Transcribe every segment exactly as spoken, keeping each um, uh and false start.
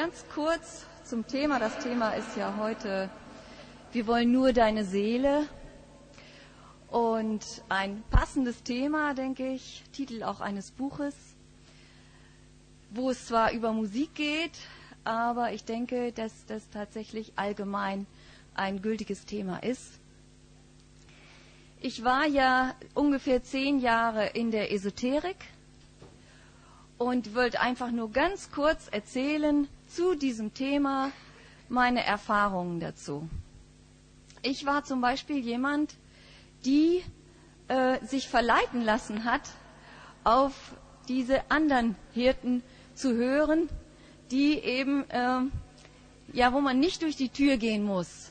ganz kurz zum Thema. Das Thema ist ja heute, wir wollen nur deine Seele. Und ein passendes Thema, denke ich, Titel auch eines Buches, wo es zwar über Musik geht, aber ich denke, dass das tatsächlich allgemein ein gültiges Thema ist. Ich war ja ungefähr zehn Jahre in der Esoterik und wollte einfach nur ganz kurz erzählen zu diesem Thema meine Erfahrungen dazu. Ich war zum Beispiel jemand, die äh, sich verleiten lassen hat, auf diese anderen Hirten zu hören, die eben, äh, ja, wo man nicht durch die Tür gehen muss,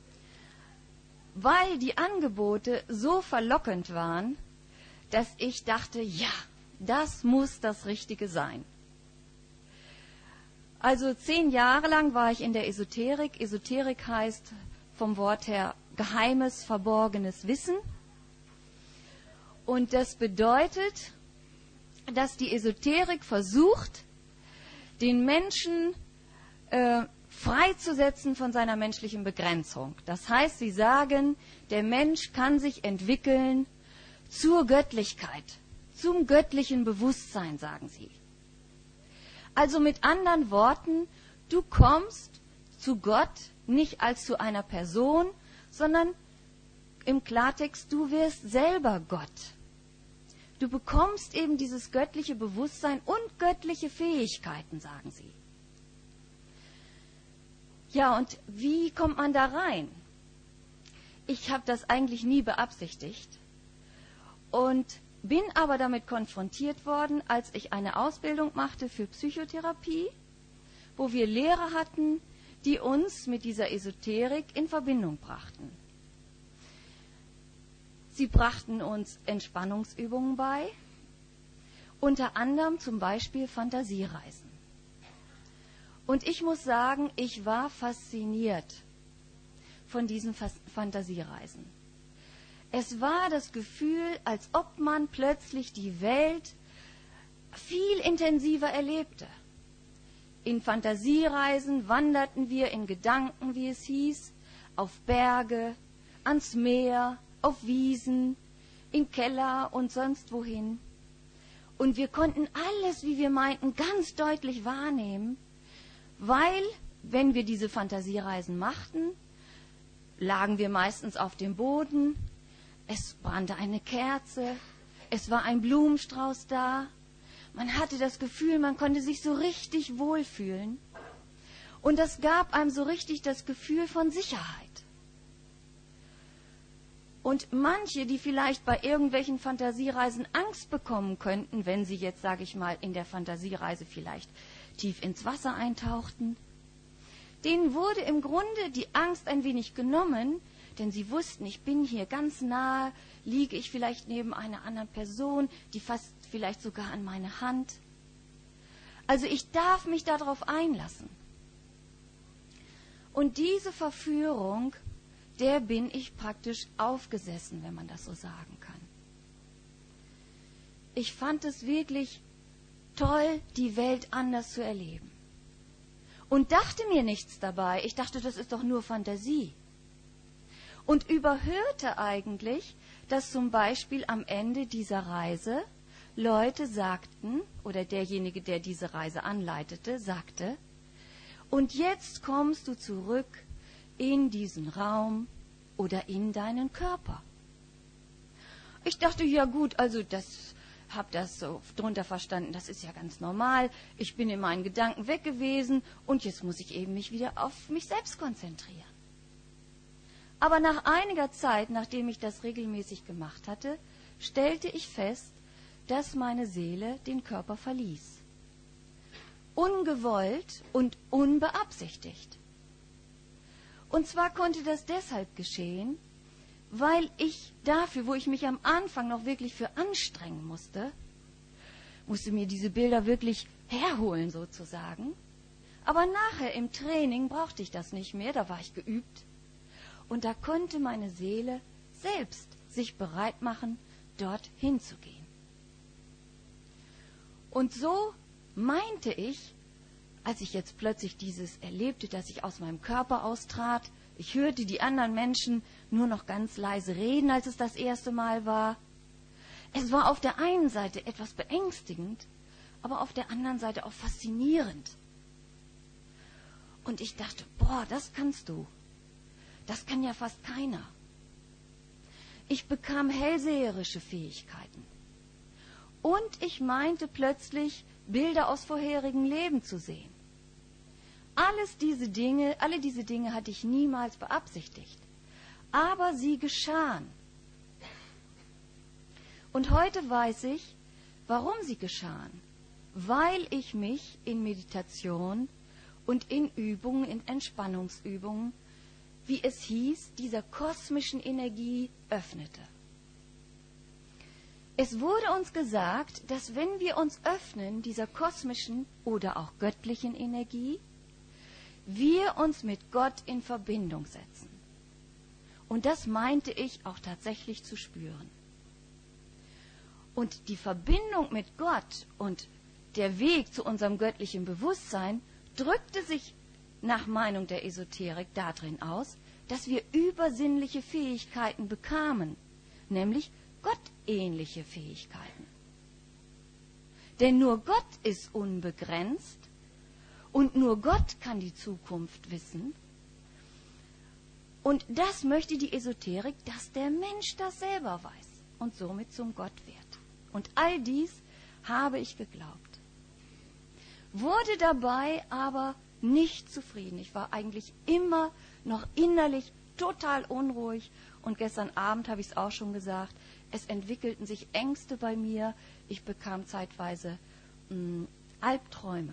weil die Angebote so verlockend waren, dass ich dachte, ja, das muss das Richtige sein. Also zehn Jahre lang war ich in der Esoterik. Esoterik heißt vom Wort her geheimes, verborgenes Wissen. Und das bedeutet, dass die Esoterik versucht, den Menschen äh, freizusetzen von seiner menschlichen Begrenzung. Das heißt, sie sagen, der Mensch kann sich entwickeln zur Göttlichkeit, zum göttlichen Bewusstsein, sagen sie. Also mit anderen Worten, du kommst zu Gott nicht als zu einer Person, sondern im Klartext, du wirst selber Gott. Du bekommst eben dieses göttliche Bewusstsein und göttliche Fähigkeiten, sagen sie. Ja, und wie kommt man da rein? Ich habe das eigentlich nie beabsichtigt und bin aber damit konfrontiert worden, als ich eine Ausbildung machte für Psychotherapie, wo wir Lehrer hatten, die uns mit dieser Esoterik in Verbindung brachten. Sie brachten uns Entspannungsübungen bei, unter anderem zum Beispiel Fantasiereisen. Und ich muss sagen, ich war fasziniert von diesen Fantasiereisen. Es war das Gefühl, als ob man plötzlich die Welt viel intensiver erlebte. In Fantasiereisen wanderten wir in Gedanken, wie es hieß, auf Berge, ans Meer, auf Wiesen, in Keller und sonst wohin. Und wir konnten alles, wie wir meinten, ganz deutlich wahrnehmen, weil, wenn wir diese Fantasiereisen machten, lagen wir meistens auf dem Boden, es brannte eine Kerze, es war ein Blumenstrauß da, man hatte das Gefühl, man konnte sich so richtig wohlfühlen und das gab einem so richtig das Gefühl von Sicherheit. Und manche, die vielleicht bei irgendwelchen Fantasiereisen Angst bekommen könnten, wenn sie jetzt, sage ich mal, in der Fantasiereise vielleicht tief ins Wasser eintauchten, denen wurde im Grunde die Angst ein wenig genommen, denn sie wussten, ich bin hier ganz nahe, liege ich vielleicht neben einer anderen Person, die fasst vielleicht sogar an meine Hand. Also ich darf mich darauf einlassen. Und diese Verführung, der bin ich praktisch aufgesessen, wenn man das so sagen kann. Ich fand es wirklich toll, die Welt anders zu erleben. Und dachte mir nichts dabei. Ich dachte, das ist doch nur Fantasie. Und überhörte eigentlich, dass zum Beispiel am Ende dieser Reise Leute sagten, oder derjenige, der diese Reise anleitete, sagte, und jetzt kommst du zurück in diesen Raum oder in deinen Körper. Ich dachte, ja gut, also das habe das so drunter verstanden, das ist ja ganz normal. Ich bin in meinen Gedanken weg gewesen und jetzt muss ich eben mich wieder auf mich selbst konzentrieren. Aber nach einiger Zeit, nachdem ich das regelmäßig gemacht hatte, stellte ich fest, dass meine Seele den Körper verließ. Ungewollt und unbeabsichtigt. Und zwar konnte das deshalb geschehen, weil ich dafür, wo ich mich am Anfang noch wirklich für anstrengen musste, musste mir diese Bilder wirklich herholen sozusagen. Aber nachher im Training brauchte ich das nicht mehr, da war ich geübt. Und da konnte meine Seele selbst sich bereit machen, dorthin zu gehen. Und so meinte ich, als ich jetzt plötzlich dieses erlebte, dass ich aus meinem Körper austrat. Ich hörte die anderen Menschen nur noch ganz leise reden, als es das erste Mal war. Es war auf der einen Seite etwas beängstigend, aber auf der anderen Seite auch faszinierend. Und ich dachte, boah, das kannst du. Das kann ja fast keiner. Ich bekam hellseherische Fähigkeiten. Und ich meinte plötzlich, Bilder aus vorherigen Leben zu sehen. Alles diese Dinge, alle diese Dinge hatte ich niemals beabsichtigt. Aber sie geschahen. Und heute weiß ich, warum sie geschahen. Weil ich mich in Meditation und in Übungen, in Entspannungsübungen, wie es hieß, dieser kosmischen Energie öffnete. Es wurde uns gesagt, dass wenn wir uns öffnen, dieser kosmischen oder auch göttlichen Energie, wir uns mit Gott in Verbindung setzen. Und das meinte ich auch tatsächlich zu spüren. Und die Verbindung mit Gott und der Weg zu unserem göttlichen Bewusstsein drückte sich nach Meinung der Esoterik darin aus, dass wir übersinnliche Fähigkeiten bekamen, nämlich gottähnliche Fähigkeiten. Denn nur Gott ist unbegrenzt und nur Gott kann die Zukunft wissen. Und das möchte die Esoterik, dass der Mensch das selber weiß und somit zum Gott wird. Und all dies habe ich geglaubt. Wurde dabei aber nicht zufrieden. Ich war eigentlich immer noch innerlich total unruhig. Und gestern Abend habe ich es auch schon gesagt, es entwickelten sich Ängste bei mir. Ich bekam zeitweise mh, Albträume.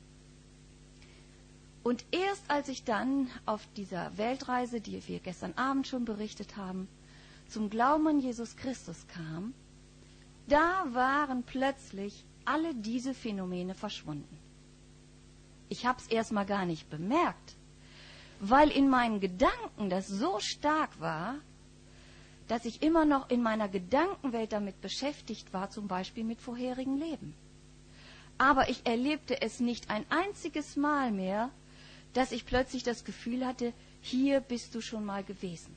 Und erst als ich dann auf dieser Weltreise, die wir gestern Abend schon berichtet haben, zum Glauben an Jesus Christus kam, da waren plötzlich alle diese Phänomene verschwunden. Ich habe es erstmal gar nicht bemerkt, weil in meinen Gedanken das so stark war, dass ich immer noch in meiner Gedankenwelt damit beschäftigt war, zum Beispiel mit vorherigen Leben. Aber ich erlebte es nicht ein einziges Mal mehr, dass ich plötzlich das Gefühl hatte, hier bist du schon mal gewesen.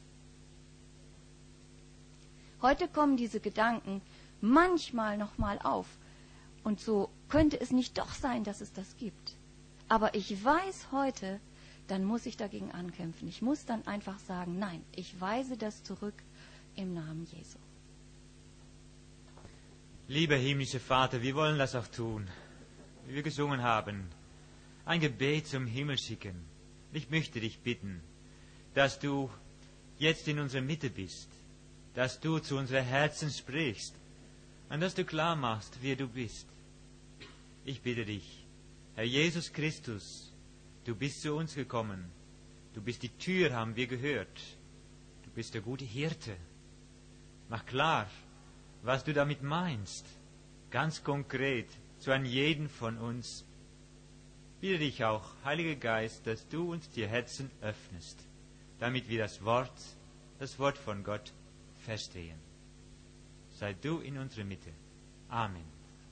Heute kommen diese Gedanken manchmal noch mal auf. Und so könnte es nicht doch sein, dass es das gibt. Aber ich weiß heute, dann muss ich dagegen ankämpfen. Ich muss dann einfach sagen, nein, ich weise das zurück im Namen Jesu. Lieber himmlischer Vater, wir wollen das auch tun, wie wir gesungen haben. Ein Gebet zum Himmel schicken. Ich möchte dich bitten, dass du jetzt in unserer Mitte bist, dass du zu unseren Herzen sprichst und dass du klar machst, wer du bist. Ich bitte dich, Herr Jesus Christus, du bist zu uns gekommen. Du bist die Tür, haben wir gehört. Du bist der gute Hirte. Mach klar, was du damit meinst, ganz konkret, zu einem jeden von uns. Bitte dich auch, Heiliger Geist, dass du uns die Herzen öffnest, damit wir das Wort, das Wort von Gott verstehen. Sei du in unserer Mitte. Amen.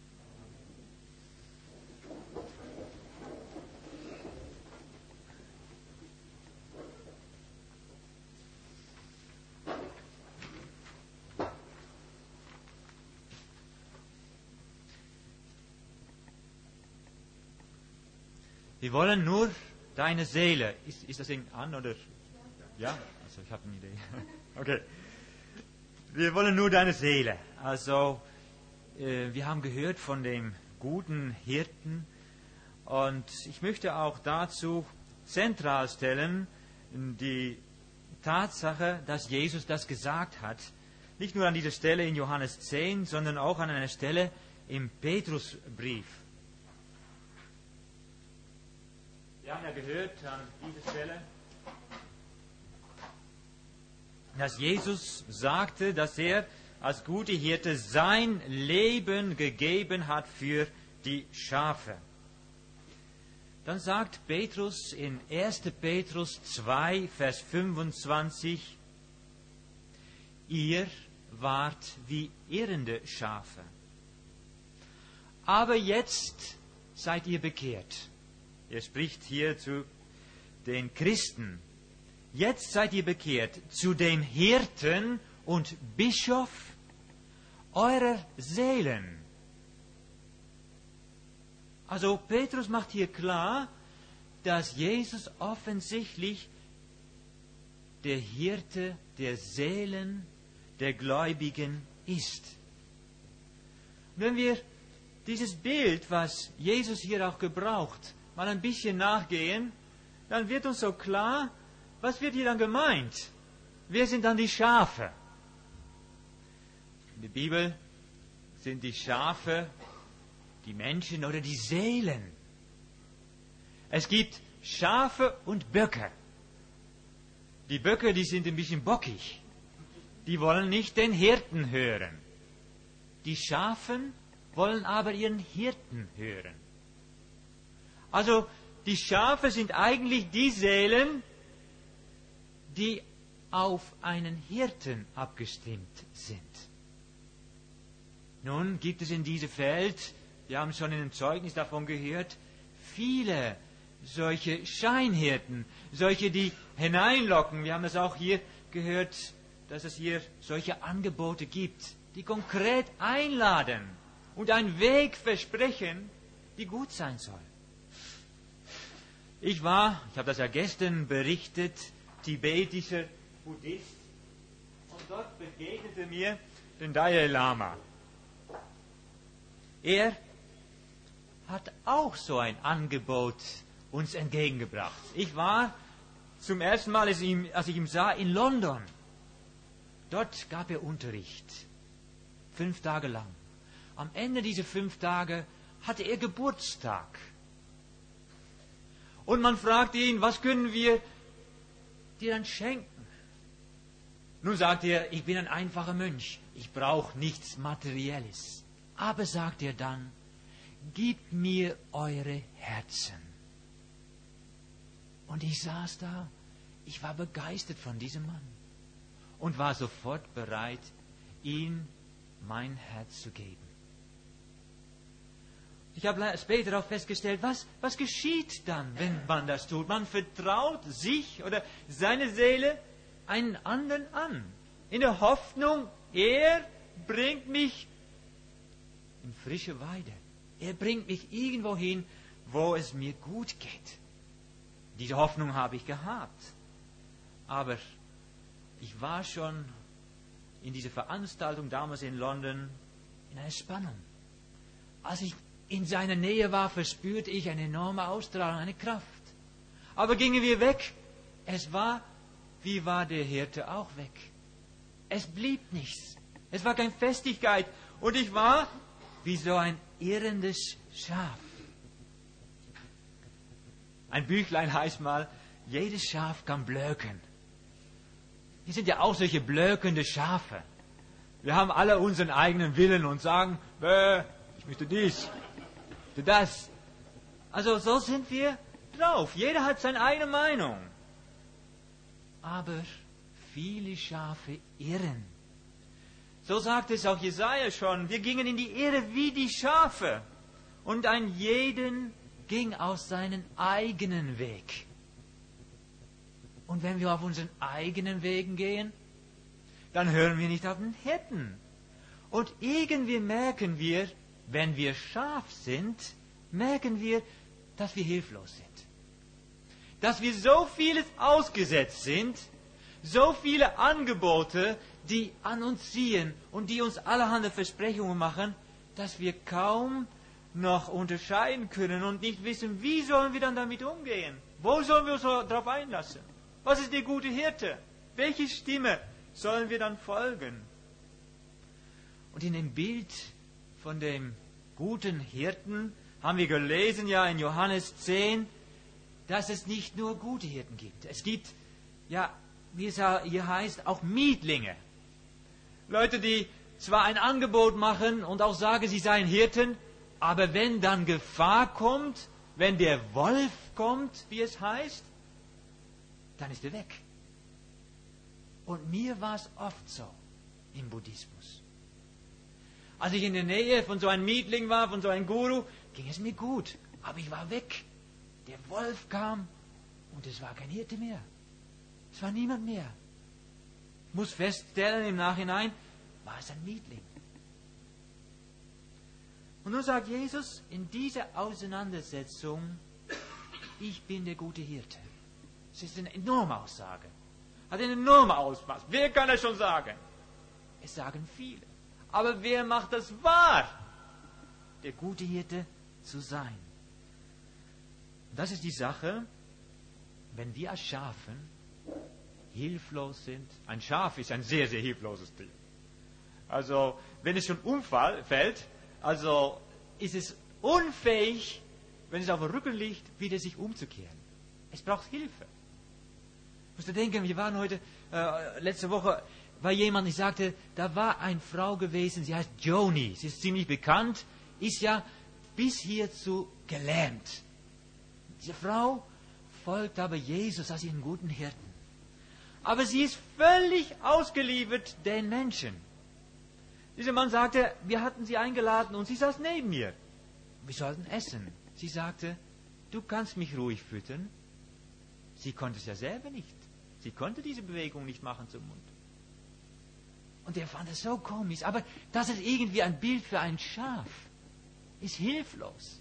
Wir wollen nur deine Seele. Ist, ist das Ding an oder? Ja? Also ich habe eine Idee. Okay. Wir wollen nur deine Seele. Also äh, wir haben gehört von dem guten Hirten und ich möchte auch dazu zentral stellen die Tatsache, dass Jesus das gesagt hat. Nicht nur an dieser Stelle in Johannes zehn, sondern auch an einer Stelle im Petrusbrief. Wir haben ja gehört an dieser Stelle, dass Jesus sagte, dass er als guter Hirte sein Leben gegeben hat für die Schafe. Dann sagt Petrus in erster Petrus zwei, Vers fünfundzwanzig, ihr wart wie irrende Schafe, aber jetzt seid ihr bekehrt. Er spricht hier zu den Christen. Jetzt seid ihr bekehrt zu dem Hirten und Bischof eurer Seelen. Also Petrus macht hier klar, dass Jesus offensichtlich der Hirte der Seelen der Gläubigen ist. Wenn wir dieses Bild, was Jesus hier auch gebraucht, mal ein bisschen nachgehen, dann wird uns so klar, was wird hier dann gemeint? Wer sind dann die Schafe? In der Bibel sind die Schafe die Menschen oder die Seelen. Es gibt Schafe und Böcke. Die Böcke, die sind ein bisschen bockig. Die wollen nicht den Hirten hören. Die Schafen wollen aber ihren Hirten hören. Also die Schafe sind eigentlich die Seelen, die auf einen Hirten abgestimmt sind. Nun gibt es in diesem Feld, wir haben schon in dem Zeugnis davon gehört, viele solche Scheinhirten, solche, die hineinlocken. Wir haben das auch hier gehört, dass es hier solche Angebote gibt, die konkret einladen und einen Weg versprechen, die gut sein soll. Ich war, ich habe das ja gestern berichtet, tibetischer Buddhist, und dort begegnete mir den Dalai Lama. Er hat auch so ein Angebot uns entgegengebracht. Ich war zum ersten Mal, als ich ihn, als ich ihn sah, in London. Dort gab er Unterricht, fünf Tage lang. Am Ende dieser fünf Tage hatte er Geburtstag. Und man fragte ihn, was können wir dir dann schenken? Nun sagt er, ich bin ein einfacher Mönch, ich brauche nichts Materielles. Aber sagt er dann, gebt mir eure Herzen. Und ich saß da, ich war begeistert von diesem Mann und war sofort bereit, ihm mein Herz zu geben. Ich habe später auch festgestellt, was, was geschieht dann, wenn man das tut? Man vertraut sich oder seine Seele einen anderen an, in der Hoffnung, er bringt mich in frische Weide. Er bringt mich irgendwo hin, wo es mir gut geht. Diese Hoffnung habe ich gehabt. Aber ich war schon in dieser Veranstaltung damals in London in einer Spannung. Als ich in seiner Nähe war, verspürte ich eine enorme Ausstrahlung, eine Kraft. Aber gingen wir weg, es war, wie war der Hirte auch weg. Es blieb nichts. Es war keine Festigkeit. Und ich war wie so ein irrendes Schaf. Ein Büchlein heißt mal, jedes Schaf kann blöken. Wir sind ja auch solche blökende Schafe. Wir haben alle unseren eigenen Willen und sagen, bäh, ich möchte dies, ich möchte das. Also so sind wir drauf. Jeder hat seine eigene Meinung. Aber viele Schafe irren. So sagt es auch Jesaja schon. Wir gingen in die Irre wie die Schafe. Und ein jeden ging aus seinen eigenen Weg. Und wenn wir auf unseren eigenen Wegen gehen, dann hören wir nicht auf den Hirten. Und irgendwie merken wir, wenn wir Schaf sind, merken wir, dass wir hilflos sind. Dass wir so vieles ausgesetzt sind, so viele Angebote, die an uns ziehen und die uns allerhand Versprechungen machen, dass wir kaum noch unterscheiden können und nicht wissen, wie sollen wir dann damit umgehen? Wo sollen wir uns darauf einlassen? Was ist der gute Hirte? Welche Stimme sollen wir dann folgen? Und in dem Bild von dem guten Hirten haben wir gelesen, ja in Johannes zehn, dass es nicht nur gute Hirten gibt. Es gibt, ja, wie es hier heißt, auch Mietlinge. Leute, die zwar ein Angebot machen und auch sagen, sie seien Hirten, aber wenn dann Gefahr kommt, wenn der Wolf kommt, wie es heißt, dann ist er weg. Und mir war es oft so im Buddhismus. Als ich in der Nähe von so einem Mietling war, von so einem Guru, ging es mir gut, aber ich war weg. Der Wolf kam und es war kein Hirte mehr. Es war niemand mehr. Ich muss feststellen, im Nachhinein war es ein Mietling. Und nun sagt Jesus in dieser Auseinandersetzung, ich bin der gute Hirte. Das ist eine enorme Aussage. Hat ein enormes Ausmaß. Wer kann das schon sagen? Es sagen viele. Aber wer macht das wahr? Der gute Hirte zu sein. Das ist die Sache, wenn wir als Schafen hilflos sind. Ein Schaf ist ein sehr, sehr hilfloses Tier. Also, wenn es schon umfällt, also ist es unfähig, wenn es auf dem Rücken liegt, wieder sich umzukehren. Es braucht Hilfe. Ich musste denken, wir waren heute, äh, letzte Woche, war jemand, ich sagte, da war eine Frau gewesen, sie heißt Joni, sie ist ziemlich bekannt, ist ja bis hierzu gelähmt. Diese Frau folgt aber Jesus als ihren guten Hirten. Aber sie ist völlig ausgeliefert den Menschen. Dieser Mann sagte, wir hatten sie eingeladen und sie saß neben mir. Wir sollten essen. Sie sagte, du kannst mich ruhig füttern. Sie konnte es ja selber nicht. Sie konnte diese Bewegung nicht machen zum Mund. Und er fand es so komisch. Aber das ist irgendwie ein Bild für ein Schaf. Ist hilflos.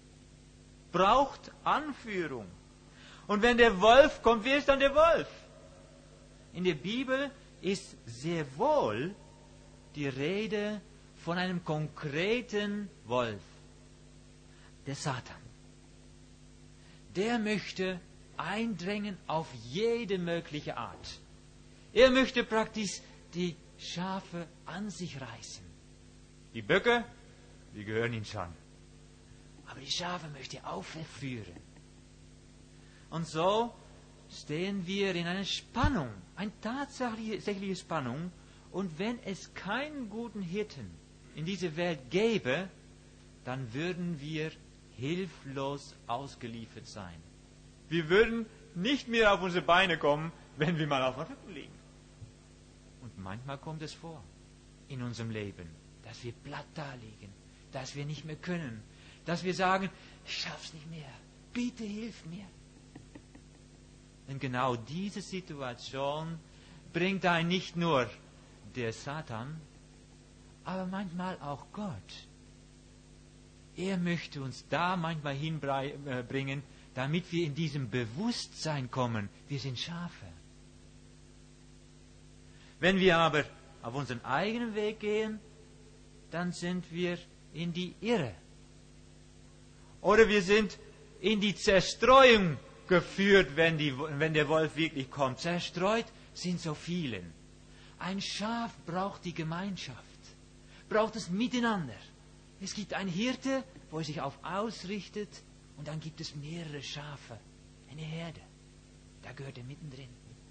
Braucht Anführung. Und wenn der Wolf kommt, wer ist dann der Wolf? In der Bibel ist sehr wohl die Rede von einem konkreten Wolf. Der Satan. Der möchte eindrängen auf jede mögliche Art. Er möchte praktisch die Schafe an sich reißen. Die Böcke, die gehören ihm schon. Aber die Schafe möchte er auch verführen. Und so stehen wir in einer Spannung, eine tatsächliche Spannung. Und wenn es keinen guten Hirten in dieser Welt gäbe, dann würden wir hilflos ausgeliefert sein. Wir würden nicht mehr auf unsere Beine kommen, wenn wir mal auf dem Rücken liegen. Und manchmal kommt es vor in unserem Leben, dass wir platt da liegen, dass wir nicht mehr können, dass wir sagen, ich schaff's nicht mehr, bitte hilf mir. Denn genau diese Situation bringt einen nicht nur der Satan, aber manchmal auch Gott. Er möchte uns da manchmal hinbringen, damit wir in diesem Bewusstsein kommen, wir sind Schafe. Wenn wir aber auf unseren eigenen Weg gehen, dann sind wir in die Irre. Oder wir sind in die Zerstreuung geführt, wenn, die, wenn der Wolf wirklich kommt. Zerstreut sind so viele. Ein Schaf braucht die Gemeinschaft, braucht das Miteinander. Es gibt einen Hirte, wo er sich auf ausrichtet, und dann gibt es mehrere Schafe, eine Herde. Da gehört er mittendrin.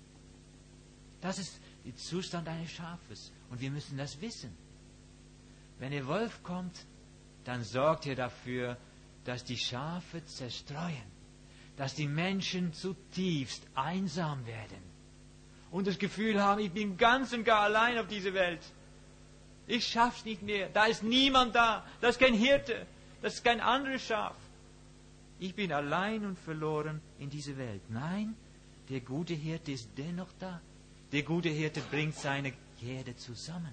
Das ist der Zustand eines Schafes. Und wir müssen das wissen. Wenn der Wolf kommt, dann sorgt er dafür, dass die Schafe zerstreuen, dass die Menschen zutiefst einsam werden und das Gefühl haben, ich bin ganz und gar allein auf dieser Welt. Ich schaff's nicht mehr. Da ist niemand da. Das ist kein Hirte. Das ist kein anderes Schaf. Ich bin allein und verloren in dieser Welt. Nein, der gute Hirte ist dennoch da. Der gute Hirte bringt seine Herde zusammen.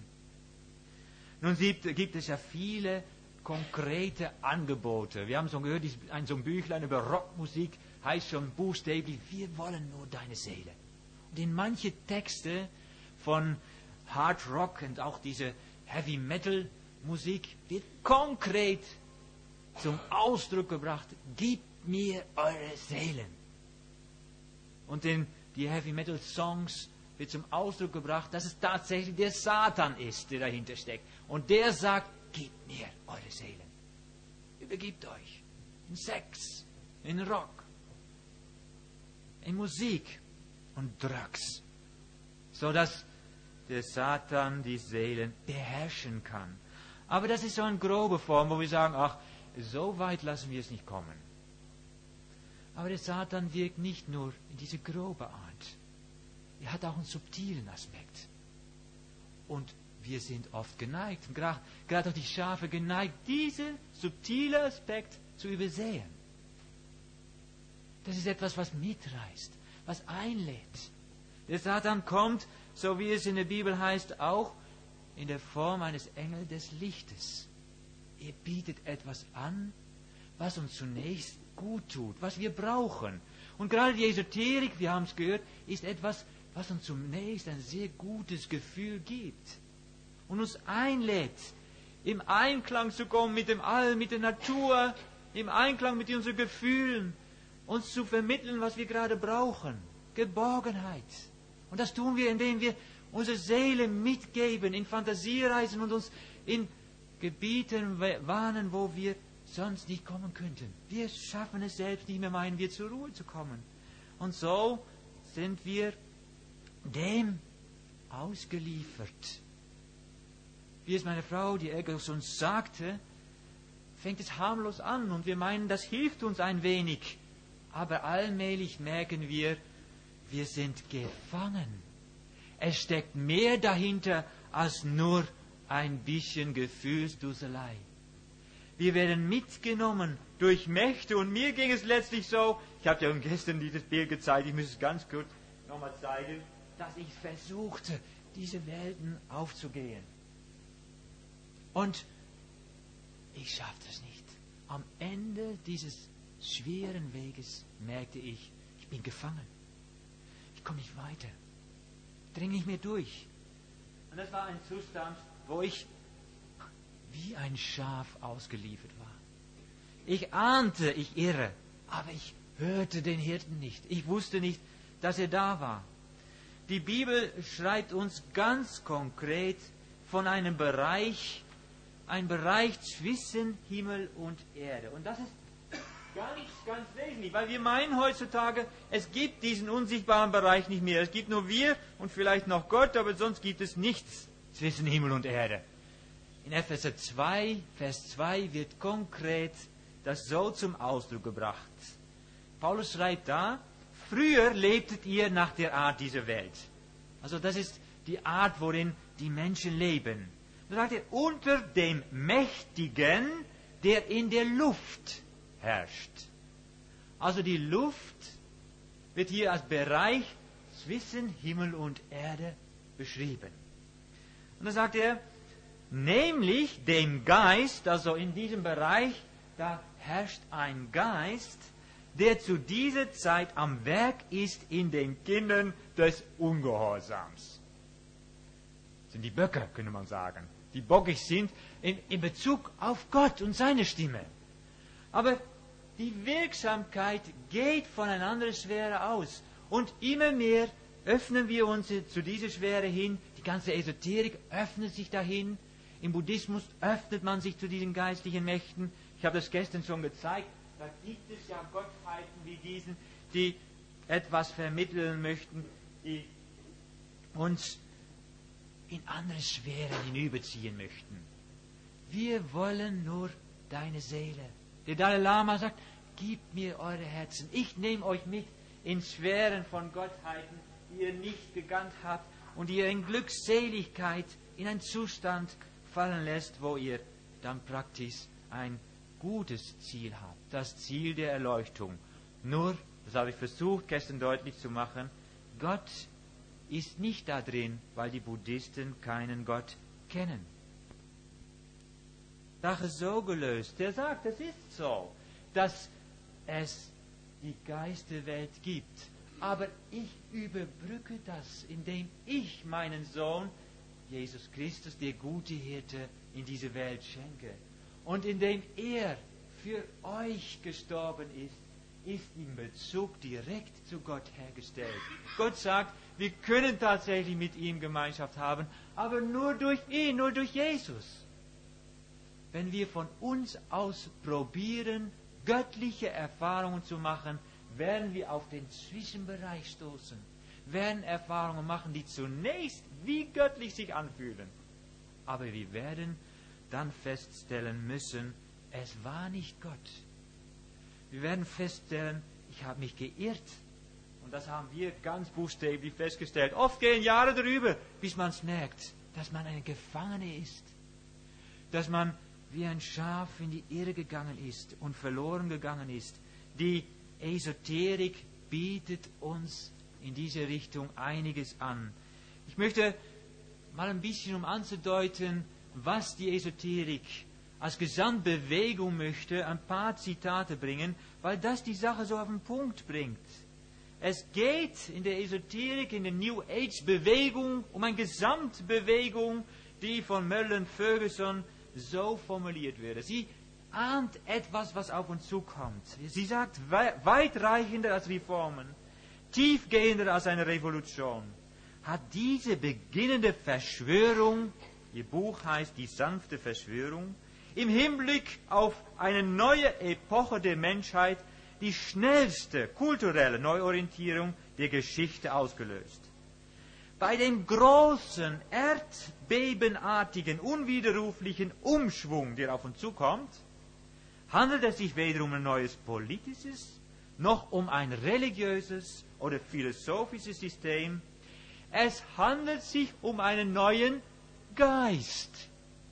Nun gibt es ja viele konkrete Angebote. Wir haben schon gehört, ein so ein Büchlein über Rockmusik heißt schon buchstäblich, wir wollen nur deine Seele. Und in manche Texte von Hard Rock und auch diese Heavy Metal Musik wird konkret zum Ausdruck gebracht, gib mir eure Seelen. Und in die Heavy Metal Songs wird zum Ausdruck gebracht, dass es tatsächlich der Satan ist, der dahinter steckt. Und der sagt, gebt mir eure Seelen. Übergibt euch. In Sex, in Rock, in Musik und Drugs. Sodass der Satan die Seelen beherrschen kann. Aber das ist so eine grobe Form, wo wir sagen, ach, so weit lassen wir es nicht kommen. Aber der Satan wirkt nicht nur in diese grobe Art. Er hat auch einen subtilen Aspekt. Und wir sind oft geneigt, gerade, gerade auch die Schafe geneigt, diesen subtilen Aspekt zu übersehen. Das ist etwas, was mitreißt, was einlädt. Der Satan kommt, so wie es in der Bibel heißt, auch in der Form eines Engels des Lichtes. Er bietet etwas an, was uns zunächst gut tut, was wir brauchen. Und gerade die Esoterik, wir haben es gehört, ist etwas, was uns zunächst ein sehr gutes Gefühl gibt und uns einlädt, im Einklang zu kommen mit dem All, mit der Natur, im Einklang mit unseren Gefühlen, uns zu vermitteln, was wir gerade brauchen. Geborgenheit. Und das tun wir, indem wir unsere Seele mitgeben, in Fantasiereisen und uns in Gebieten warnen, wo wir sonst nicht kommen könnten. Wir schaffen es selbst nicht mehr, meinen wir, zur Ruhe zu kommen. Und so sind wir dem ausgeliefert. Wie es meine Frau, die Egos, uns sagte, fängt es harmlos an und wir meinen, das hilft uns ein wenig. Aber allmählich merken wir, wir sind gefangen. Es steckt mehr dahinter als nur ein bisschen Gefühlsduselei. Wir werden mitgenommen durch Mächte und mir ging es letztlich so, ich habe ja gestern dieses Bild gezeigt, ich muss es ganz kurz nochmal zeigen, dass ich versuchte, diese Welten aufzugehen. Und ich schaffte es nicht. Am Ende dieses schweren Weges merkte ich, ich bin gefangen. Ich komme nicht weiter. Ich dringe nicht mehr durch. Und das war ein Zustand, wo ich wie ein Schaf ausgeliefert war. Ich ahnte, ich irre, aber ich hörte den Hirten nicht. Ich wusste nicht, dass er da war. Die Bibel schreibt uns ganz konkret von einem Bereich, ein Bereich zwischen Himmel und Erde. Und das ist gar nicht ganz wesentlich, weil wir meinen heutzutage, es gibt diesen unsichtbaren Bereich nicht mehr. Es gibt nur wir und vielleicht noch Gott, aber sonst gibt es nichts zwischen Himmel und Erde. In Epheser zwei, Vers zwei wird konkret das so zum Ausdruck gebracht. Paulus schreibt da, früher lebtet ihr nach der Art dieser Welt. Also das ist die Art, worin die Menschen leben. Da sagt er, unter dem Mächtigen, der in der Luft herrscht. Also die Luft wird hier als Bereich zwischen Himmel und Erde beschrieben. Und dann sagt er, nämlich dem Geist, also in diesem Bereich, da herrscht ein Geist, der zu dieser Zeit am Werk ist in den Kindern des Ungehorsams. Das sind die Böcke, könnte man sagen, die bockig sind in, in Bezug auf Gott und seine Stimme. Aber die Wirksamkeit geht von einer anderen Sphäre aus. Und immer mehr öffnen wir uns zu dieser Sphäre hin. Die ganze Esoterik öffnet sich dahin. Im Buddhismus öffnet man sich zu diesen geistlichen Mächten. Ich habe das gestern schon gezeigt. Da gibt es ja Gottheiten wie diesen, die etwas vermitteln möchten, die uns in andere Sphären hinüberziehen möchten. Wir wollen nur deine Seele. Der Dalai Lama sagt, gebt mir eure Herzen. Ich nehme euch mit in Sphären von Gottheiten, die ihr nicht gekannt habt und die ihr in Glückseligkeit in einen Zustand fallen lässt, wo ihr dann praktisch ein gutes Ziel habt. Das Ziel der Erleuchtung. Nur, das habe ich versucht gestern deutlich zu machen, Gott ist nicht da drin, weil die Buddhisten keinen Gott kennen. Sache so gelöst. Der sagt, es ist so, dass es die Geisterwelt gibt. Aber ich überbrücke das, indem ich meinen Sohn, Jesus Christus, der gute Hirte, in diese Welt schenke. Und indem er für euch gestorben ist, ist in Bezug direkt zu Gott hergestellt. Gott sagt, wir können tatsächlich mit ihm Gemeinschaft haben, aber nur durch ihn, nur durch Jesus. Wenn wir von uns aus probieren, göttliche Erfahrungen zu machen, werden wir auf den Zwischenbereich stoßen, werden Erfahrungen machen, die zunächst wie göttlich sich anfühlen. Aber wir werden dann feststellen müssen, es war nicht Gott. Wir werden feststellen, ich habe mich geirrt. Und das haben wir ganz buchstäblich festgestellt. Oft gehen Jahre darüber, bis man es merkt, dass man ein Gefangener ist. Dass man wie ein Schaf in die Irre gegangen ist und verloren gegangen ist. Die Esoterik bietet uns in diese Richtung einiges an. Ich möchte mal ein bisschen, um anzudeuten, was die Esoterik als Gesamtbewegung möchte, ein paar Zitate bringen, weil das die Sache so auf den Punkt bringt. Es geht in der Esoterik, in der New Age Bewegung um eine Gesamtbewegung, die von Merlin Ferguson so formuliert wird. Sie ahnt etwas, was auf uns zukommt. Sie sagt, weitreichender als Reformen, tiefgehender als eine Revolution, hat diese beginnende Verschwörung, ihr Buch heißt Die sanfte Verschwörung, im Hinblick auf eine neue Epoche der Menschheit die schnellste kulturelle Neuorientierung der Geschichte ausgelöst. Bei dem großen, erdbebenartigen, unwiderruflichen Umschwung, der auf uns zukommt, handelt es sich weder um ein neues politisches, noch um ein religiöses oder philosophisches System. Es handelt sich um einen neuen Geist.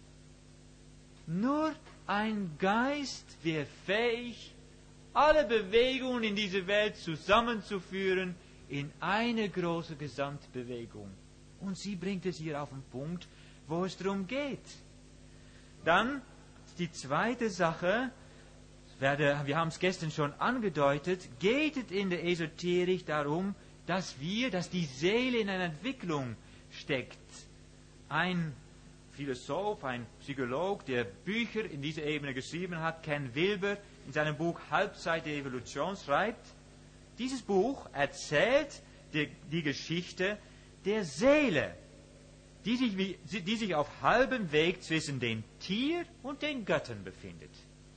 Nur ein Geist wäre fähig, alle Bewegungen in dieser Welt zusammenzuführen in eine große Gesamtbewegung. Und sie bringt es hier auf den Punkt, wo es darum geht. Dann die zweite Sache, wir haben es gestern schon angedeutet, geht es in der Esoterik darum, dass wir, dass die Seele in einer Entwicklung steckt. Ein Philosoph, ein Psycholog, der Bücher in dieser Ebene geschrieben hat, Ken Wilber, in seinem Buch Halbzeit der Evolution schreibt, dieses Buch erzählt die, die Geschichte der Seele, die sich, die sich auf halbem Weg zwischen dem Tier und den Göttern befindet.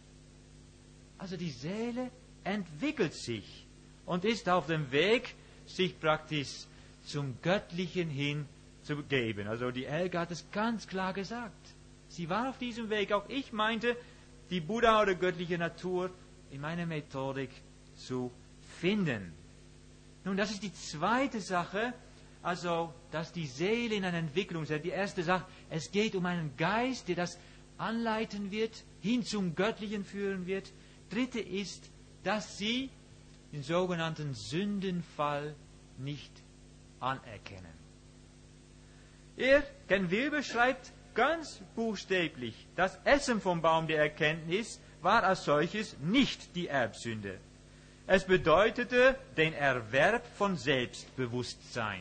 Also die Seele entwickelt sich und ist auf dem Weg, sich praktisch zum Göttlichen hin zu geben. Also die Elke hat es ganz klar gesagt. Sie war auf diesem Weg. Auch ich meinte, die Buddha oder göttliche Natur in meiner Methodik zu finden. Nun, das ist die zweite Sache, also, dass die Seele in einer Entwicklung ist. Die erste Sache, es geht um einen Geist, der das anleiten wird, hin zum Göttlichen führen wird. Dritte ist, dass sie den sogenannten Sündenfall nicht anerkennen. Er, Ken Wilber, schreibt ganz buchstäblich, das Essen vom Baum der Erkenntnis war als solches nicht die Erbsünde. Es bedeutete den Erwerb von Selbstbewusstsein.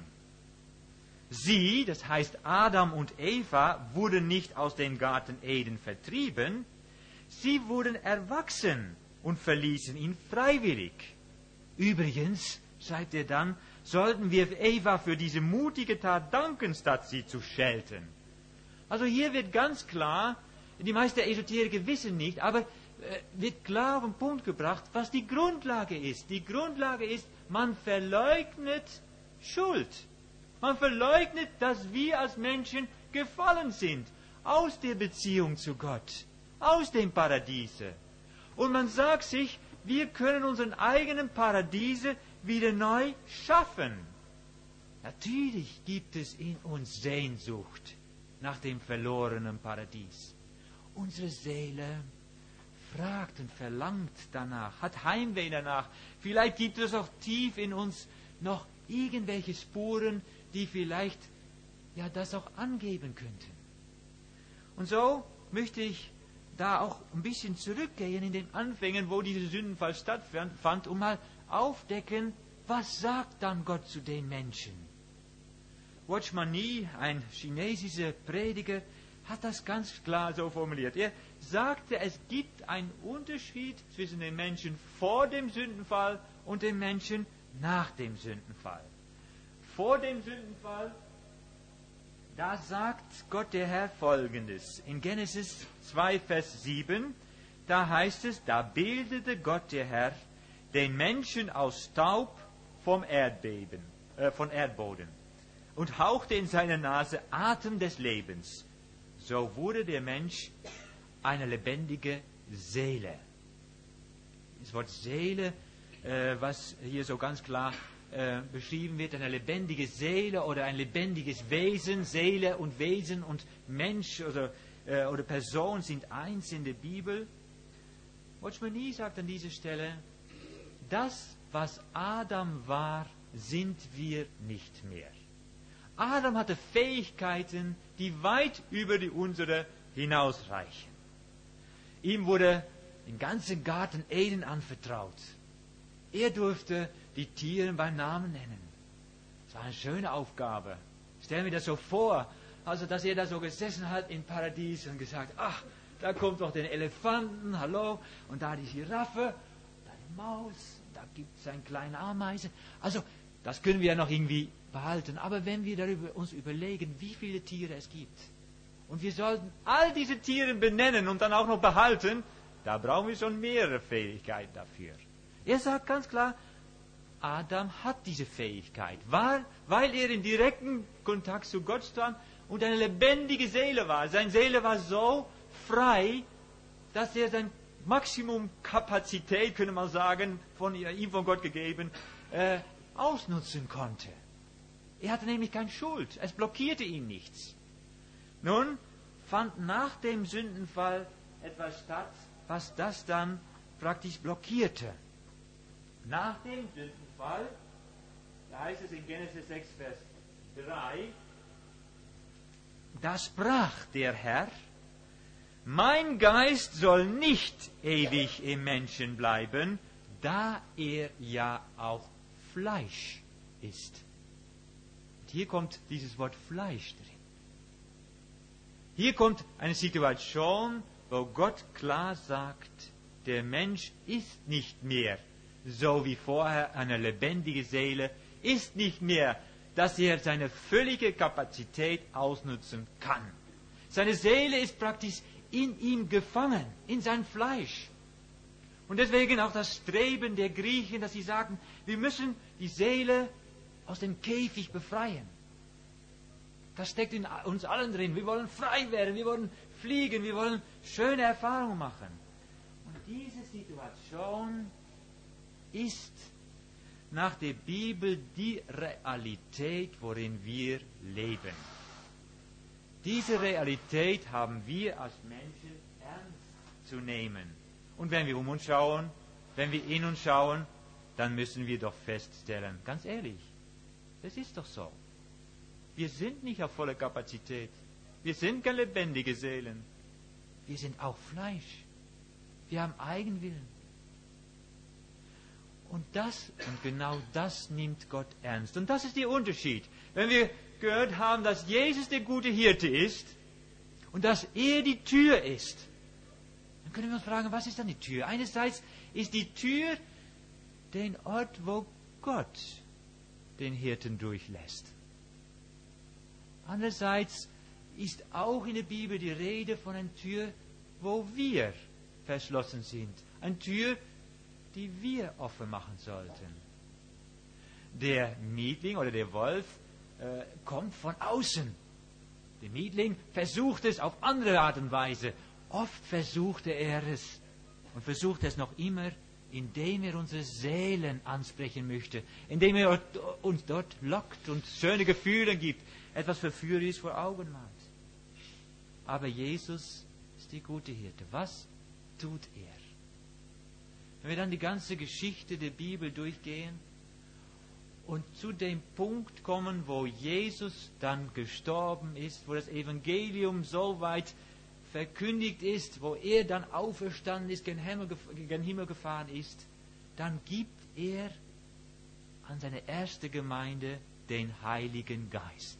Sie, das heißt Adam und Eva, wurden nicht aus dem Garten Eden vertrieben, sie wurden erwachsen und verließen ihn freiwillig. Übrigens, schreibt er dann, sollten wir Eva für diese mutige Tat danken, statt sie zu schelten. Also hier wird ganz klar, die meisten Esoteriker wissen nicht, aber äh, wird klar auf den Punkt gebracht, was die Grundlage ist. Die Grundlage ist, man verleugnet Schuld. Man verleugnet, dass wir als Menschen gefallen sind aus der Beziehung zu Gott, aus dem Paradiese. Und man sagt sich, wir können unseren eigenen Paradiese wieder neu schaffen. Natürlich gibt es in uns Sehnsucht nach dem verlorenen Paradies. Unsere Seele fragt und verlangt danach, hat Heimweh danach. Vielleicht gibt es auch tief in uns noch irgendwelche Spuren, die vielleicht ja das auch angeben könnten. Und so möchte ich da auch ein bisschen zurückgehen in den Anfängen, wo dieser Sündenfall stattfand, um mal aufdecken, was sagt dann Gott zu den Menschen? Watchman Nee, ein chinesischer Prediger, hat das ganz klar so formuliert. Er sagte, es gibt einen Unterschied zwischen den Menschen vor dem Sündenfall und den Menschen nach dem Sündenfall. Vor dem Sündenfall, da sagt Gott der Herr Folgendes. In Genesis zwei, Vers sieben, da heißt es, da bildete Gott der Herr den Menschen aus Staub vom Erdbeben, äh, von Erdboden und hauchte in seine Nase Atem des Lebens. So wurde der Mensch eine lebendige Seele. Das Wort Seele, äh, was hier so ganz klar äh, beschrieben wird, eine lebendige Seele oder ein lebendiges Wesen, Seele und Wesen und Mensch oder, äh, oder Person sind eins in der Bibel. Watchman Nee sagt an dieser Stelle, das, was Adam war, sind wir nicht mehr. Adam hatte Fähigkeiten, die weit über die unsere hinausreichen. Ihm wurde den ganzen Garten Eden anvertraut. Er durfte die Tiere beim Namen nennen. Das war eine schöne Aufgabe. Stell mir das so vor, also dass er da so gesessen hat im Paradies und gesagt, ach, da kommt doch den Elefanten, hallo, und da die Giraffe, da die Maus, da gibt es eine kleine Ameise. Also, das können wir ja noch irgendwie behalten. Aber wenn wir darüber uns überlegen, wie viele Tiere es gibt, und wir sollten all diese Tiere benennen und dann auch noch behalten, da brauchen wir schon mehrere Fähigkeiten dafür. Er sagt ganz klar, Adam hat diese Fähigkeit, weil, weil er in direktem Kontakt zu Gott stand und eine lebendige Seele war. Seine Seele war so frei, dass er sein Maximum Kapazität, könnte man sagen, von ihm von Gott gegeben, äh, ausnutzen konnte. Er hatte nämlich keine Schuld. Es blockierte ihn nichts. Nun fand nach dem Sündenfall etwas statt, was das dann praktisch blockierte. Nach dem Sündenfall, da heißt es in Genesis sechs, Vers drei, da sprach der Herr, mein Geist soll nicht ewig im Menschen bleiben, da er ja auch Fleisch ist. Und hier kommt dieses Wort Fleisch drin. Hier kommt eine Situation, wo Gott klar sagt, der Mensch ist nicht mehr so wie vorher eine lebendige Seele, ist nicht mehr, dass er seine völlige Kapazität ausnutzen kann. Seine Seele ist praktisch in ihm gefangen, in sein Fleisch. Und deswegen auch das Streben der Griechen, dass sie sagen, wir müssen die Seele aus dem Käfig befreien. Das steckt in uns allen drin. Wir wollen frei werden, wir wollen fliegen, wir wollen schöne Erfahrungen machen. Und diese Situation ist nach der Bibel die Realität, worin wir leben. Diese Realität haben wir als Menschen ernst zu nehmen. Und wenn wir um uns schauen, wenn wir in uns schauen, dann müssen wir doch feststellen, ganz ehrlich, das ist doch so. Wir sind nicht auf voller Kapazität. Wir sind keine lebendige Seelen. Wir sind auch Fleisch. Wir haben Eigenwillen. Und das, und genau das nimmt Gott ernst. Und das ist der Unterschied. Wenn wir gehört haben, dass Jesus der gute Hirte ist und dass er die Tür ist, dann können wir uns fragen, was ist dann die Tür? Einerseits ist die Tür den Ort, wo Gott den Hirten durchlässt. Andererseits ist auch in der Bibel die Rede von einer Tür, wo wir verschlossen sind. Eine Tür, die wir offen machen sollten. Der Mietling oder der Wolf äh, kommt von außen. Der Mietling versucht es auf andere Art und Weise. Oft versuchte er es und versucht es noch immer, indem er unsere Seelen ansprechen möchte, indem er uns dort lockt und schöne Gefühle gibt, etwas Verführerisches vor Augen malt. Aber Jesus ist die gute Hirte. Was tut er? Wenn wir dann die ganze Geschichte der Bibel durchgehen und zu dem Punkt kommen, wo Jesus dann gestorben ist, wo das Evangelium so weit verkündigt ist, wo er dann auferstanden ist, gen Himmel, gen Himmel gefahren ist, dann gibt er an seine erste Gemeinde den Heiligen Geist.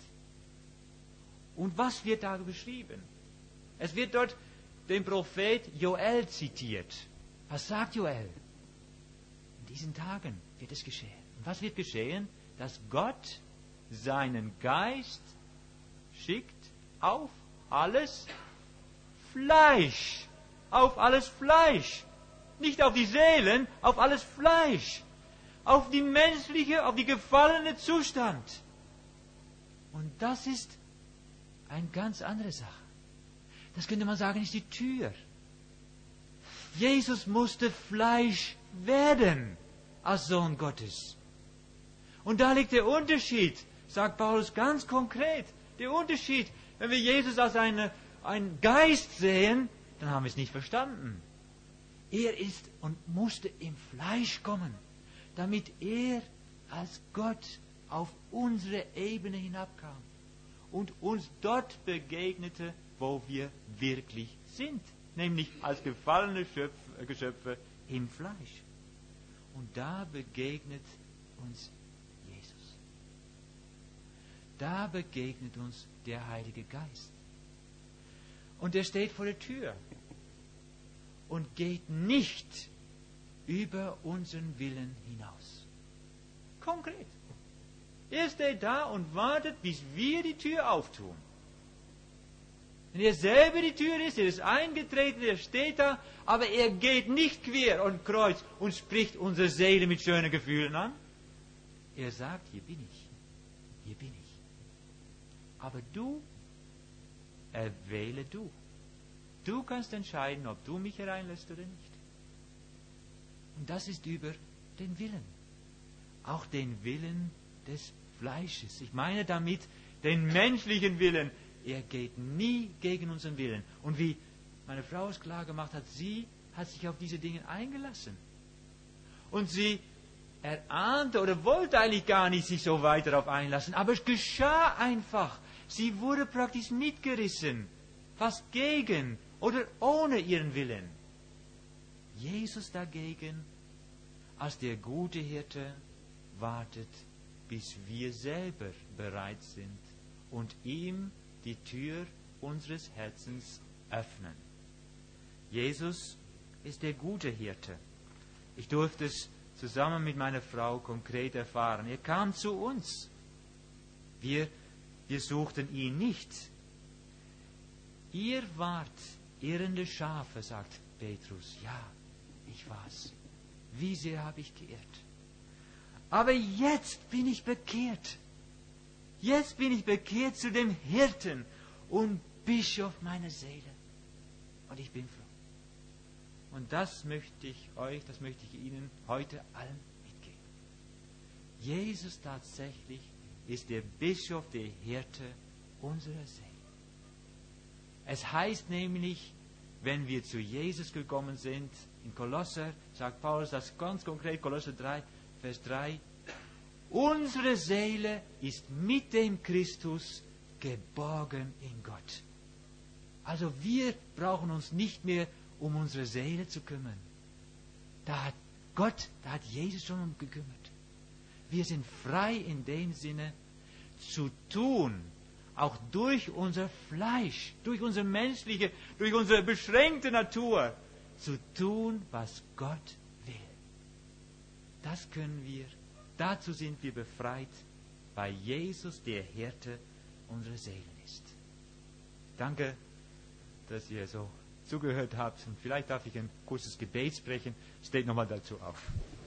Und was wird da beschrieben? Es wird dort den Prophet Joel zitiert. Was sagt Joel? In diesen Tagen wird es geschehen. Und was wird geschehen? Dass Gott seinen Geist schickt auf alles Fleisch. Auf alles Fleisch. Nicht auf die Seelen, auf alles Fleisch. Auf die menschliche, auf die gefallene Zustand. Und das ist eine ganz andere Sache. Das könnte man sagen, ist die Tür. Jesus musste Fleisch werden als Sohn Gottes. Und da liegt der Unterschied, sagt Paulus ganz konkret. Der Unterschied, wenn wir Jesus als eine, einen Geist sehen, dann haben wir es nicht verstanden. Er ist und musste im Fleisch kommen. damit er als Gott auf unsere Ebene hinabkam und uns dort begegnete, wo wir wirklich sind, nämlich als gefallene Schöpf- Geschöpfe im Fleisch. Und da begegnet uns Jesus. Da begegnet uns der Heilige Geist. Und er steht vor der Tür und geht nicht über unseren Willen hinaus. Konkret. Er steht da und wartet, bis wir die Tür auftun. Wenn er selber die Tür ist, er ist eingetreten, er steht da, aber er geht nicht quer und kreuz und spricht unsere Seele mit schönen Gefühlen an. Er sagt, hier bin ich, hier bin ich. Aber du, erwähle du. Du kannst entscheiden, ob du mich hereinlässt oder nicht. Und das ist über den Willen. Auch den Willen des Fleisches. Ich meine damit den menschlichen Willen. Er geht nie gegen unseren Willen. Und wie meine Frau es klar gemacht hat, sie hat sich auf diese Dinge eingelassen. Und sie erahnte oder wollte eigentlich gar nicht sich so weiter darauf einlassen. Aber es geschah einfach. Sie wurde praktisch mitgerissen. Fast gegen oder ohne ihren Willen. Jesus dagegen, als der gute Hirte, wartet, bis wir selber bereit sind und ihm die Tür unseres Herzens öffnen. Jesus ist der gute Hirte. Ich durfte es zusammen mit meiner Frau konkret erfahren. Er kam zu uns. Wir, wir suchten ihn nicht. Ihr wart irrende Schafe, sagt Petrus. Ja, ich war's. Wie sehr habe ich geirrt. Aber jetzt bin ich bekehrt. Jetzt bin ich bekehrt zu dem Hirten und Bischof meiner Seele. Und ich bin froh. Und das möchte ich euch, das möchte ich Ihnen heute allen mitgeben. Jesus tatsächlich ist der Bischof, der Hirte unserer Seele. Es heißt nämlich, wenn wir zu Jesus gekommen sind, in Kolosser, sagt Paulus das ganz konkret, Kolosser drei, Vers drei, unsere Seele ist mit dem Christus geborgen in Gott. Also wir brauchen uns nicht mehr um unsere Seele zu kümmern. Da hat Gott, da hat Jesus schon um gekümmert. Wir sind frei in dem Sinne zu tun, auch durch unser Fleisch, durch unsere menschliche, durch unsere beschränkte Natur, zu tun, was Gott will. Das können wir, dazu sind wir befreit, weil Jesus der Hirte unserer Seelen ist. Danke, dass ihr so zugehört habt. Und vielleicht darf ich ein kurzes Gebet sprechen. Steht nochmal dazu auf.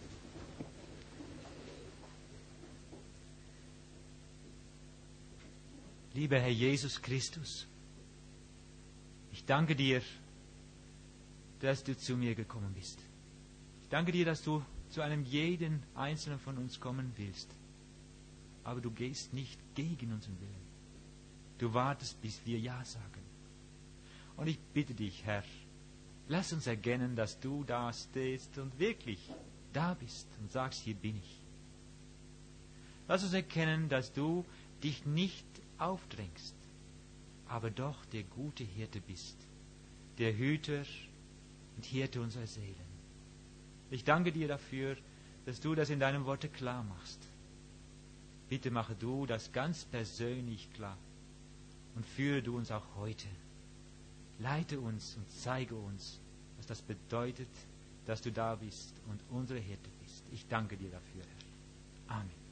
Lieber Herr Jesus Christus, ich danke dir, dass du zu mir gekommen bist. Ich danke dir, dass du zu einem jeden Einzelnen von uns kommen willst. Aber du gehst nicht gegen unseren Willen. Du wartest, bis wir Ja sagen. Und ich bitte dich, Herr, lass uns erkennen, dass du da stehst und wirklich da bist und sagst, hier bin ich. Lass uns erkennen, dass du dich nicht aufdrängst, aber doch der gute Hirte bist, der Hüter und Hirte unserer Seelen. Ich danke dir dafür, dass du das in deinem Worte klar machst. Bitte mache du das ganz persönlich klar und führe du uns auch heute. Leite uns und zeige uns, was das bedeutet, dass du da bist und unsere Hirte bist. Ich danke dir dafür, Herr. Amen.